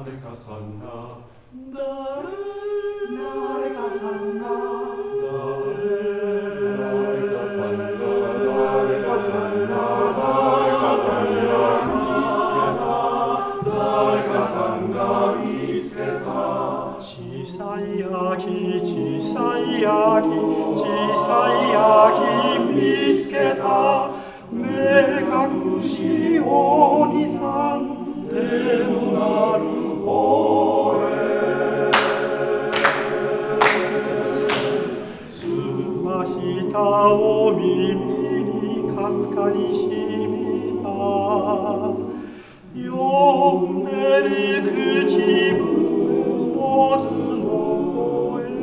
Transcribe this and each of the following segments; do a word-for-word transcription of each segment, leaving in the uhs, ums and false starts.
誰かさんが誰誰かさんが誰誰かさんが誰かさんが誰かさんが誰かさんが見つけた小さい秋小さい秋小さい秋見つけた目隠しおにさん手のなる方へすましたお耳にかすかにしみた呼んでる口笛坊主の声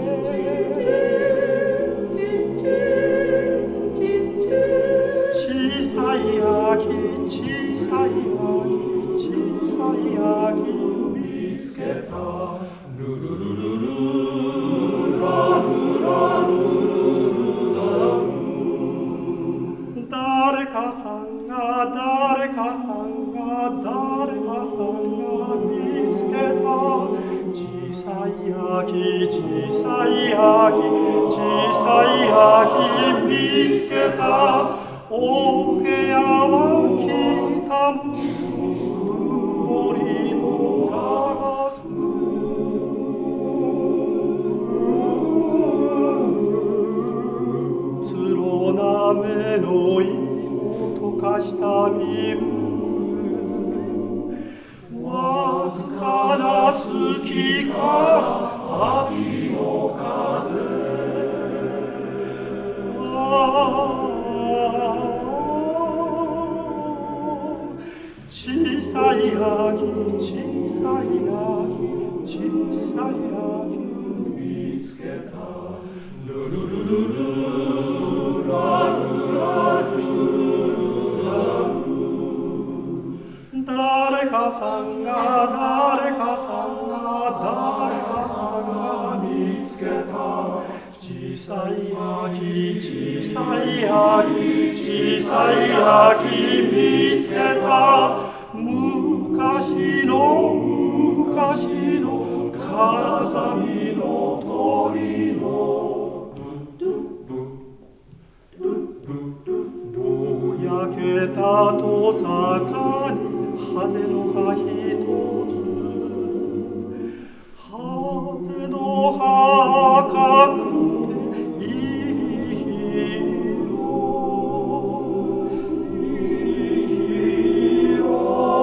小さい秋小さい秋小さい秋見つけたルルルルルラルラルルラル誰かさんが誰かさんが誰かさんが見つけた小さい秋小さい秋小さい秋見つけたお部屋は北向曇りのガラスつろな目の色溶かした身分わずかな好きから秋の風小さい秋小さい秋小さい秋見つけたルルルルルラルラルラル誰かさんが誰かさんが誰かさんが見つけた小さい秋小さい秋小さい秋見つけた昔の昔の風見の鳥のぼやけたと坂にハゼの葉ひとつハゼの葉赤くていい色いい色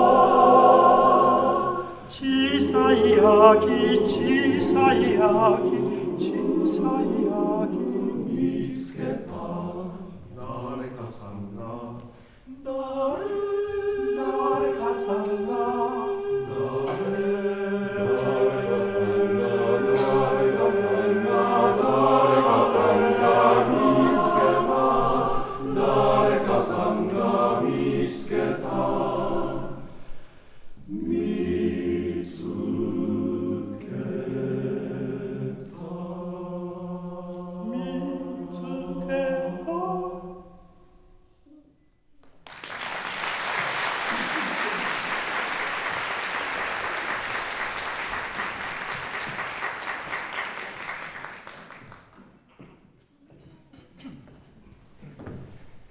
小さい秋小さい秋小さい秋見つけた誰かさんが誰